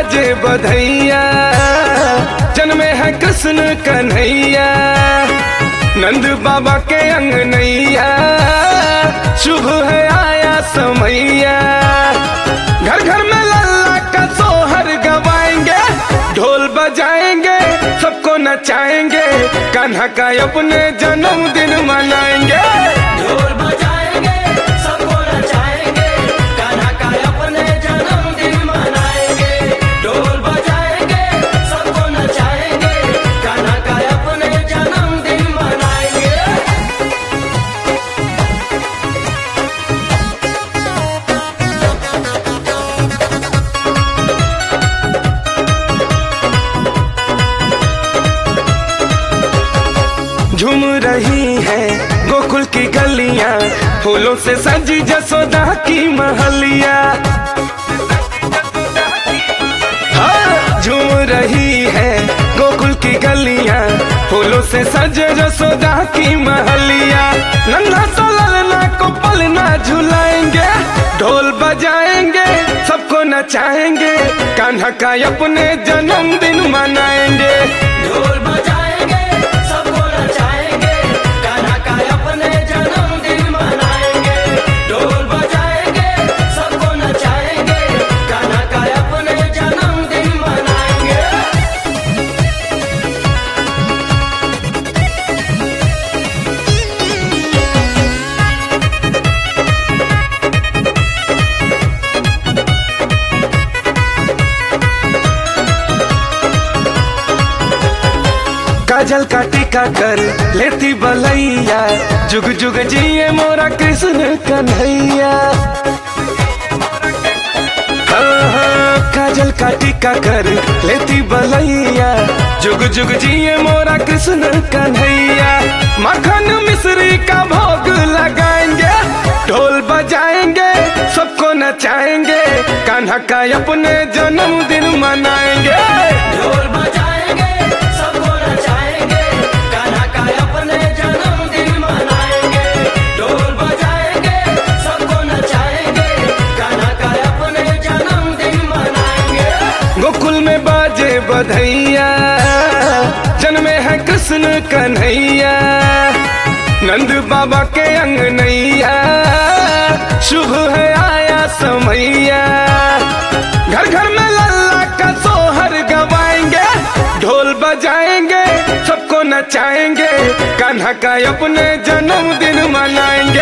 बाजे बधैया, जन्मे है कृष्ण कन्हैया। नंद बाबा के अंगनैया, शुभ है आया समैया। घर घर में लल्ला का सोहर गवाएंगे, ढोल बजाएंगे, सबको नचाएंगे, कान्हा का अपने जन्मदिन मनाएंगे। ढोल बजाएंगे, सबको नचाएंगे, कान्हा का अपने जन्मदिन मनाएंगे। ढोल बजाएंगे, सबको नचाएंगे, कान्हा का अपने जन्मदिन मनाएंगे। झूम रही है गोकुल की गलियां, फूलों से सजी जसोदा की महलिया। हाँ, झूम रही है गोकुल की गलियां, फूलों से सजे जसोदा की महलिया। नन्हा सा ललना को पलना झुलाएंगे, ढोल बजाएंगे, सबको नचाएंगे, कान्हा का अपने जन्मदिन मनाएंगे। ढोल बजाएंगे, सबको नचाएंगे, कान्हा का अपने जन्मदिन मनाएंगे। ढोल बजाएंगे, सबको नचाएंगे, कान्हा का अपने जन्मदिन मनाएंगे। काजल का टीका कर लेती बलैया, जुग जुग जिए मोरा कृष्ण कन्हैया। हाँ हाँ, काजल का टीका कर लेती बलैया, जुग जुग जिए मोरा कृष्ण कन्हैया। मक्खन मिश्री का भोग लगाएंगे, ढोल बजाएंगे, सबको नचाएंगे, कान्हा का अपने जन्मदिन मनाएंगे। ढोल बजाएंगे, सबको नचाएंगे, कान्हा का अपने जन्मदिन मनाएंगे। ढोल बजाएंगे, सबको नचाएंगे, कान्हा का अपने जन्मदिन मनाएंगे। गोकुल में बाजे बधैया, जन्मे है कृष्ण कन्हैया। नंद बाबा के अंगनैया, शुभ है आया समैया। घर घर में लल्ला का सोहर गवाएंगे, ढोल बजाएंगे, सबको नचाएंगे, कान्हा का अपने जन्मदिन मनाएंगे।